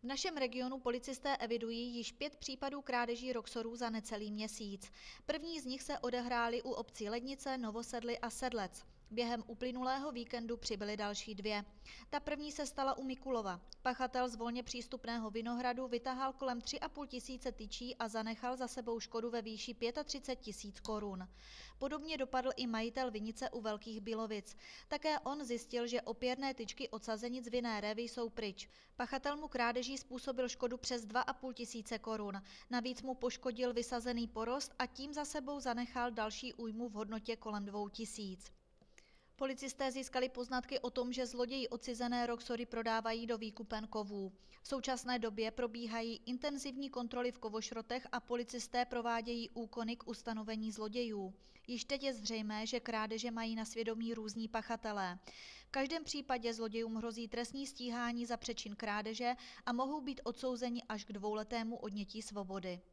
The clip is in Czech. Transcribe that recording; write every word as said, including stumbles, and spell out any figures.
V našem regionu policisté evidují již pět případů krádeží roxorů za necelý měsíc. První z nich se odehrály u obcí Lednice, Novosedly a Sedlec. Během uplynulého víkendu přibyly další dvě. Ta první se stala u Mikulova. Pachatel z volně přístupného Vinohradu vytahal kolem tři a půl tisíce tyčí a zanechal za sebou škodu ve výši třicet pět tisíc korun. Podobně dopadl i majitel vinice u Velkých Bílovic. Také on zjistil, že opěrné tyčky od sazenic vinné révy jsou pryč. Pachatel mu krádeží způsobil škodu přes dva a půl tisíce korun. Navíc mu poškodil vysazený porost a tím za sebou zanechal další újmu v hodnotě kolem dvou tisíc. Policisté získali poznatky o tom, že zloději odcizené roxory prodávají do výkupen kovů. V současné době probíhají intenzivní kontroly v kovošrotech a policisté provádějí úkony k ustanovení zlodějů. Již teď je zřejmé, že krádeže mají na svědomí různí pachatelé. V každém případě zlodějům hrozí trestní stíhání za přečin krádeže a mohou být odsouzeni až k dvouletému odnětí svobody.